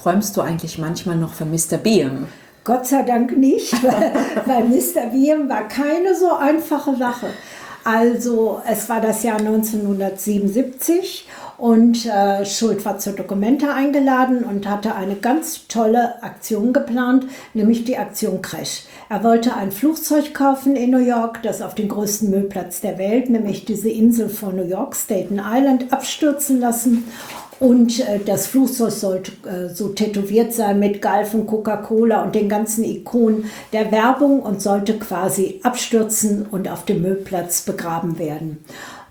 träumst du eigentlich manchmal noch von Mr. Beam? Gott sei Dank nicht, weil Mr. Beam war keine so einfache Sache. Also es war das Jahr 1977 und Schult war zur Documenta eingeladen und hatte eine ganz tolle Aktion geplant, nämlich die Aktion Crash. Er wollte ein Flugzeug kaufen in New York, das auf den größten Müllplatz der Welt, nämlich diese Insel von New York, Staten Island, abstürzen lassen. Und das Flugzeug sollte so tätowiert sein mit Galfen, Coca-Cola und den ganzen Ikonen der Werbung und sollte quasi abstürzen und auf dem Müllplatz begraben werden.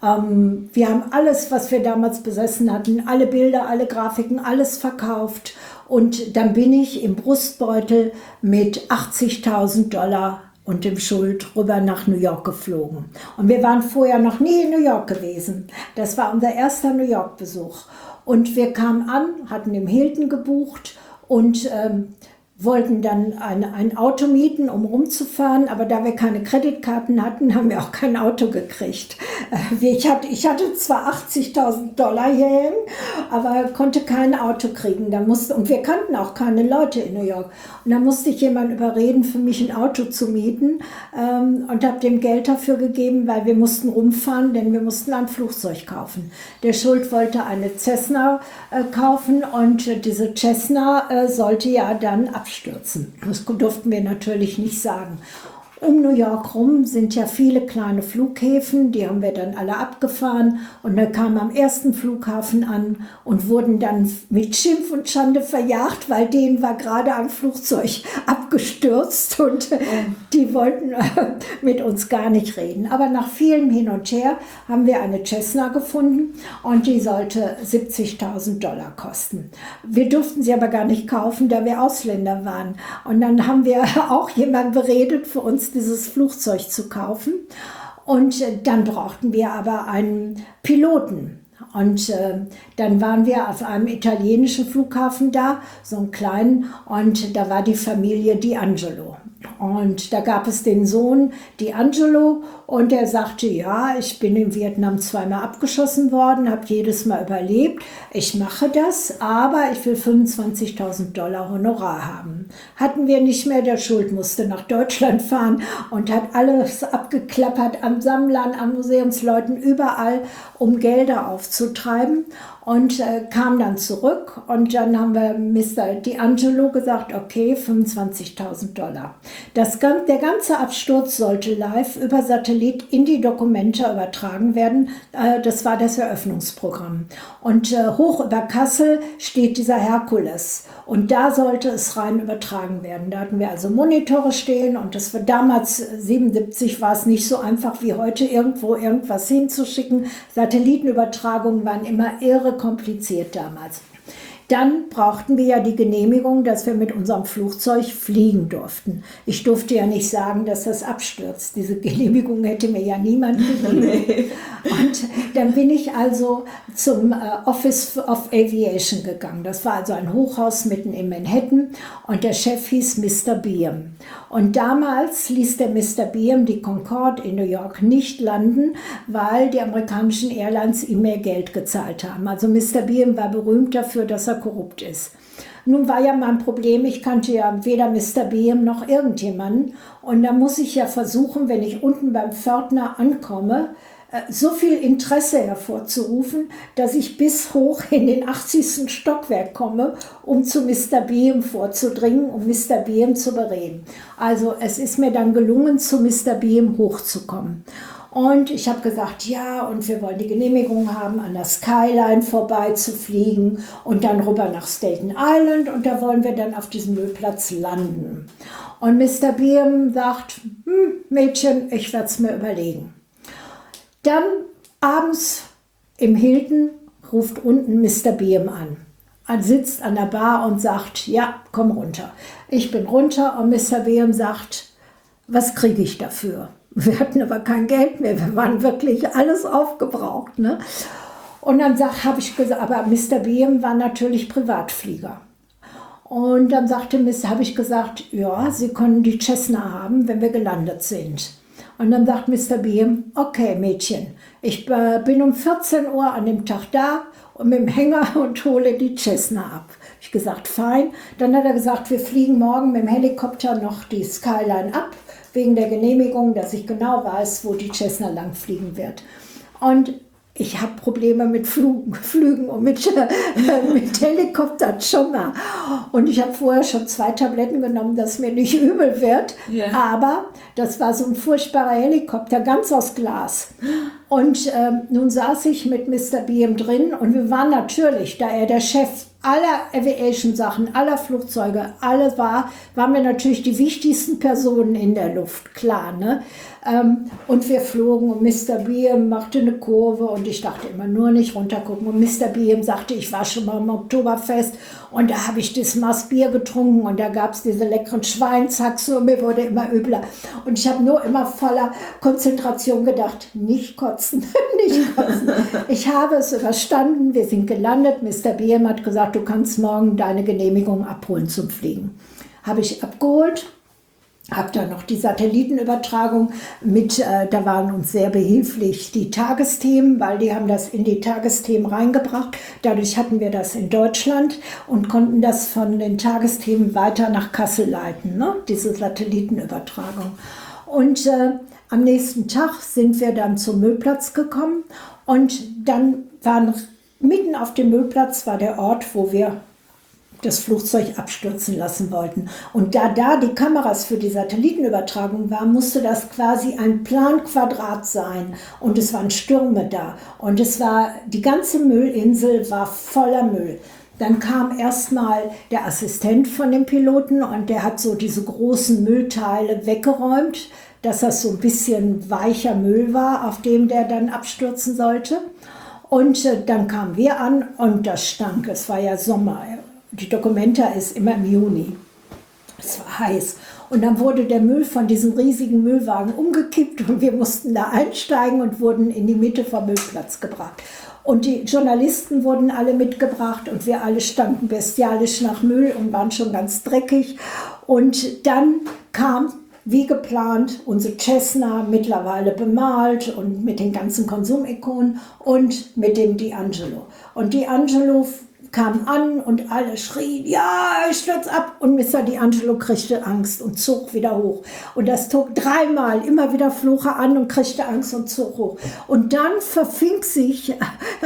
Wir haben alles, was wir damals besessen hatten, alle Bilder, alle Grafiken, alles verkauft. Und dann bin ich im Brustbeutel mit $80.000 und dem Schuld rüber nach New York geflogen. Und wir waren vorher noch nie in New York gewesen. Das war unser erster New York-Besuch. Und wir kamen an, hatten im Hilton gebucht und wollten dann ein Auto mieten, um rumzufahren. Aber da wir keine Kreditkarten hatten, haben wir auch kein Auto gekriegt. Ich hatte zwar $80.000 hierhin, aber konnte kein Auto kriegen. Und wir kannten auch keine Leute in New York. Und da musste ich jemanden überreden, für mich ein Auto zu mieten und habe dem Geld dafür gegeben, weil wir mussten rumfahren, denn wir mussten ein Flugzeug kaufen. Der Schult wollte eine Cessna kaufen und diese Cessna sollte ja dann abstürzen. Das durften wir natürlich nicht sagen. Um New York rum sind ja viele kleine Flughäfen, die haben wir dann alle abgefahren und wir kamen am ersten Flughafen an und wurden dann mit Schimpf und Schande verjagt, weil denen war gerade ein Flugzeug abgestürzt und die wollten mit uns gar nicht reden. Aber nach vielem Hin und Her haben wir eine Cessna gefunden und die sollte $70.000 kosten. Wir durften sie aber gar nicht kaufen, da wir Ausländer waren. Und dann haben wir auch jemanden beredet, für uns dieses Flugzeug zu kaufen. Und dann brauchten wir aber einen Piloten. Und dann waren wir auf einem italienischen Flughafen da, so einen kleinen, und da war die Familie D'Angelo. Und da gab es den Sohn D'Angelo und der sagte, ja, ich bin in Vietnam zweimal abgeschossen worden, habe jedes Mal überlebt, ich mache das, aber ich will $25.000 Honorar haben. Hatten wir nicht mehr, der Schult musste nach Deutschland fahren und hat alles abgeklappert an Sammlern, an Museumsleuten, überall, um Gelder aufzutreiben. Und kam dann zurück und dann haben wir Mr. D'Angelo gesagt, okay, $25.000. Der ganze Absturz sollte live über Satellit in die Documenta übertragen werden. Das war das Eröffnungsprogramm. Und hoch über Kassel steht dieser Herkules. Und da sollte es rein übertragen werden. Da hatten wir also Monitore stehen und das war damals, 77, war es nicht so einfach wie heute, irgendwo irgendwas hinzuschicken. Satellitenübertragungen waren immer irre kompliziert damals. Dann brauchten wir ja die Genehmigung, dass wir mit unserem Flugzeug fliegen durften. Ich durfte ja nicht sagen, dass das abstürzt. Diese Genehmigung hätte mir ja niemand gegeben. Nee. Und dann bin ich also zum Office of Aviation gegangen. Das war also ein Hochhaus mitten in Manhattan und der Chef hieß Mr. Beam. Und damals ließ der Mr. Beam die Concorde in New York nicht landen, weil die amerikanischen Airlines ihm mehr Geld gezahlt haben. Also Mr. Beam war berühmt dafür, dass er korrupt ist. Nun war ja mein Problem, ich kannte ja weder Mr. Beam noch irgendjemanden. Und da muss ich ja versuchen, wenn ich unten beim Pförtner ankomme, so viel Interesse hervorzurufen, dass ich bis hoch in den 80. Stockwerk komme, um zu Mr. Beam vorzudringen, um Mr. Beam zu bereden. Also es ist mir dann gelungen, zu Mr. Beam hochzukommen. Und ich habe gesagt, ja, und wir wollen die Genehmigung haben, an der Skyline vorbei zu fliegen und dann rüber nach Staten Island und da wollen wir dann auf diesem Müllplatz landen. Und Mr. Beam sagt, Mädchen, ich werde es mir überlegen. Dann abends im Hilton ruft unten Mr. Beam an. Er sitzt an der Bar und sagt, ja, komm runter. Ich bin runter und Mr. Beam sagt, was kriege ich dafür? Wir hatten aber kein Geld mehr, wir waren wirklich alles aufgebraucht. Ne? Und dann habe ich gesagt, aber Mr. Beam war natürlich Privatflieger. Und dann habe ich gesagt, ja, Sie können die Cessna haben, wenn wir gelandet sind. Und dann sagt Mr. Beam, okay Mädchen, ich bin um 14 Uhr an dem Tag da und mit dem Hänger und hole die Cessna ab. Ich gesagt, fein. Dann hat er gesagt, wir fliegen morgen mit dem Helikopter noch die Skyline ab, wegen der Genehmigung, dass ich genau weiß, wo die Cessna langfliegen wird. Und ich habe Probleme mit Flügen und mit Helikoptern schon mal. Und ich habe vorher schon 2 Tabletten genommen, dass mir nicht übel wird. Ja. Aber das war so ein furchtbarer Helikopter, ganz aus Glas. Und nun saß ich mit Mr. BM drin und wir waren natürlich, da er der Chef aller Aviation-Sachen, aller Flugzeuge, alle waren wir natürlich die wichtigsten Personen in der Luft, klar, ne? Und wir flogen und Mr. BM machte eine Kurve und ich dachte immer nur nicht runtergucken. Und Mr. BM sagte, ich war schon mal im Oktoberfest und da habe ich das Maß Bier getrunken und da gab es diese leckeren Schweinshaxe und mir wurde immer übler. Und ich habe nur immer voller Konzentration gedacht, nicht kotzen, nicht kotzen. Ich habe es überstanden, wir sind gelandet. Mr. BM hat gesagt, du kannst morgen deine Genehmigung abholen zum Fliegen. Habe ich abgeholt. Habe dann noch die Satellitenübertragung mit, da waren uns sehr behilflich die Tagesthemen, weil die haben das in die Tagesthemen reingebracht. Dadurch hatten wir das in Deutschland und konnten das von den Tagesthemen weiter nach Kassel leiten, ne? Diese Satellitenübertragung. Und am nächsten Tag sind wir dann zum Müllplatz gekommen und dann waren mitten auf dem Müllplatz war der Ort, wo wir das Flugzeug abstürzen lassen wollten. Und da die Kameras für die Satellitenübertragung waren, musste das quasi ein Planquadrat sein. Und es waren Stürme da. Und die ganze Müllinsel war voller Müll. Dann kam erstmal der Assistent von dem Piloten und der hat so diese großen Müllteile weggeräumt, dass das so ein bisschen weicher Müll war, auf dem der dann abstürzen sollte. Und dann kamen wir an und das stank. Es war ja Sommer. Die Documenta ist immer im Juni. Es war heiß. Und dann wurde der Müll von diesem riesigen Müllwagen umgekippt und wir mussten da einsteigen und wurden in die Mitte vom Müllplatz gebracht. Und die Journalisten wurden alle mitgebracht und wir alle stanken bestialisch nach Müll und waren schon ganz dreckig. Und dann kam, wie geplant, unsere Cessna, mittlerweile bemalt und mit den ganzen Konsumikonen und mit dem D'Angelo. Und D'Angelo kam an und alle schrien, ja, ich stürz ab. Und Mr. D'Angelo kriegte Angst und zog wieder hoch. Und das zog 3-mal, immer wieder flog er an und kriegte Angst und zog hoch. Und dann verfing sich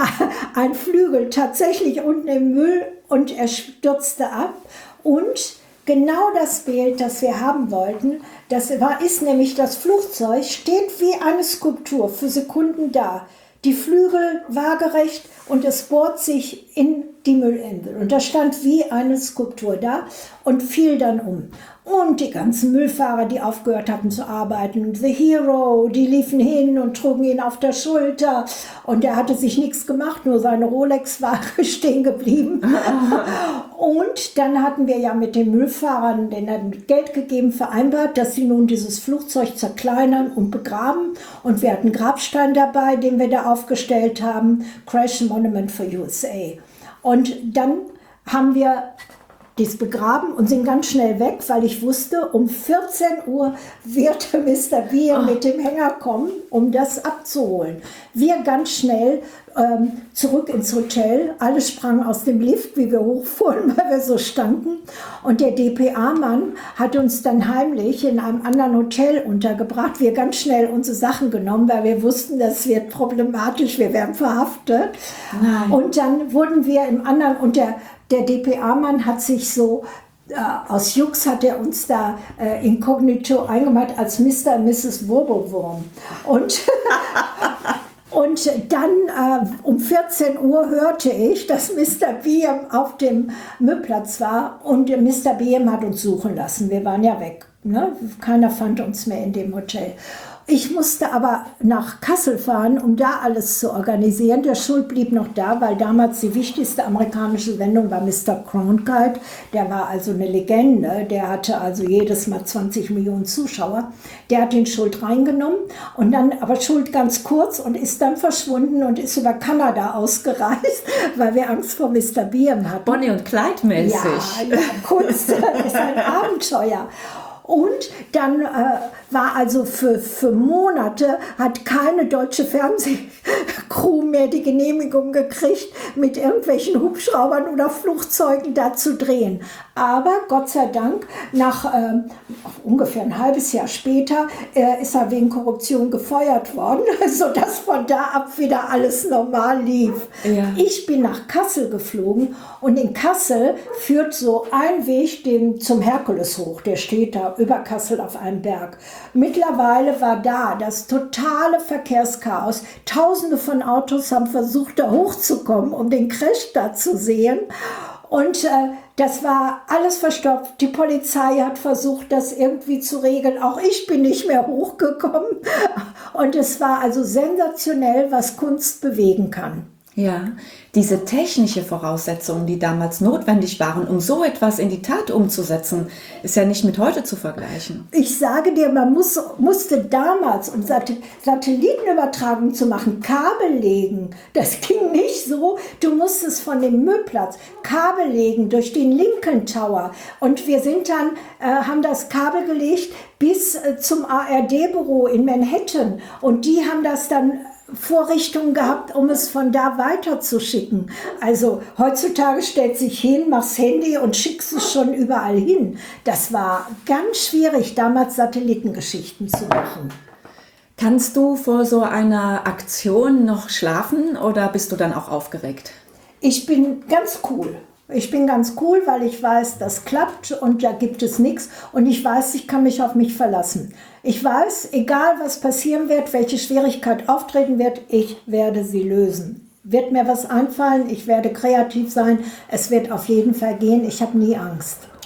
ein Flügel tatsächlich unten im Müll und er stürzte ab. Und genau das Bild, das wir haben wollten, ist nämlich das Flugzeug, steht wie eine Skulptur für Sekunden da. Die Flügel waagerecht und es bohrt sich in die Müllinsel. Und da stand wie eine Skulptur da und fiel dann um. Und die ganzen Müllfahrer, die aufgehört hatten zu arbeiten, The Hero, die liefen hin und trugen ihn auf der Schulter. Und er hatte sich nichts gemacht, nur seine Rolex war stehen geblieben. Und dann hatten wir ja mit den Müllfahrern, denen hatten Geld gegeben, vereinbart, dass sie nun dieses Flugzeug zerkleinern und begraben. Und wir hatten einen Grabstein dabei, den wir da aufgestellt haben, Crash Monument for USA. Und dann haben wir dies begraben und sind ganz schnell weg, weil ich wusste, um 14 Uhr wird Mr. Beer mit dem Hänger kommen, um das abzuholen. Wir ganz schnell zurück ins Hotel. Alle sprangen aus dem Lift, wie wir hochfuhren, weil wir so stanken. Und der DPA-Mann hat uns dann heimlich in einem anderen Hotel untergebracht. Wir ganz schnell unsere Sachen genommen, weil wir wussten, das wird problematisch, wir werden verhaftet. Nein. Und dann wurden wir im anderen, und der DPA-Mann hat sich so, aus Jux hat er uns da inkognito eingemacht als Mr. und Mrs. Wirbelwurm. Und dann um 14 Uhr hörte ich, dass Mr. Beam auf dem Müllplatz war und Mr. Beam hat uns suchen lassen. Wir waren ja weg. Ne? Keiner fand uns mehr in dem Hotel. Ich musste aber nach Kassel fahren, um da alles zu organisieren. Der Schuld blieb noch da, weil damals die wichtigste amerikanische Sendung war Mr. Cronkite. Der war also eine Legende. Der hatte also jedes Mal 20 Millionen Zuschauer. Der hat den Schuld reingenommen und dann aber Schuld ganz kurz und ist dann verschwunden und ist über Kanada ausgereist, weil wir Angst vor Mr. Beam hatten. Bonnie und Clyde mäßig. Ja, Kunst ist ein Abenteuer. Und dann war also für Monate, hat keine deutsche Fernsehcrew mehr die Genehmigung gekriegt, mit irgendwelchen Hubschraubern oder Flugzeugen da zu drehen. Aber Gott sei Dank, nach ungefähr ein halbes Jahr später, ist er wegen Korruption gefeuert worden, sodass von da ab wieder alles normal lief. Ja. Ich bin nach Kassel geflogen und in Kassel führt so ein Weg zum Herkules hoch, der steht da über Kassel auf einem Berg. Mittlerweile war da das totale Verkehrschaos. Tausende von Autos haben versucht, da hochzukommen, um den Crash da zu sehen. Und das war alles verstopft. Die Polizei hat versucht, das irgendwie zu regeln. Auch ich bin nicht mehr hochgekommen. Und es war also sensationell, was Kunst bewegen kann. Ja, diese technische Voraussetzungen, die damals notwendig waren, um so etwas in die Tat umzusetzen, ist ja nicht mit heute zu vergleichen. Ich sage dir, man musste damals, um Satellitenübertragung zu machen, Kabel legen. Das ging nicht so. Du musstest von dem Müllplatz Kabel legen durch den Lincoln Tower. Und wir sind dann, haben das Kabel gelegt bis zum ARD-Büro in Manhattan. Und die haben das dann Vorrichtungen gehabt, um es von da weiter zu schicken. Also heutzutage stellt sich hin, machst Handy und schickst es schon überall hin. Das war ganz schwierig, damals Satellitengeschichten zu machen. Kannst du vor so einer Aktion noch schlafen oder bist du dann auch aufgeregt? Ich bin ganz cool. Ich bin ganz cool, weil ich weiß, das klappt und da gibt es nichts. Und ich weiß, ich kann mich auf mich verlassen. Ich weiß, egal was passieren wird, welche Schwierigkeit auftreten wird, ich werde sie lösen. Wird mir was einfallen, ich werde kreativ sein, es wird auf jeden Fall gehen, ich habe nie Angst.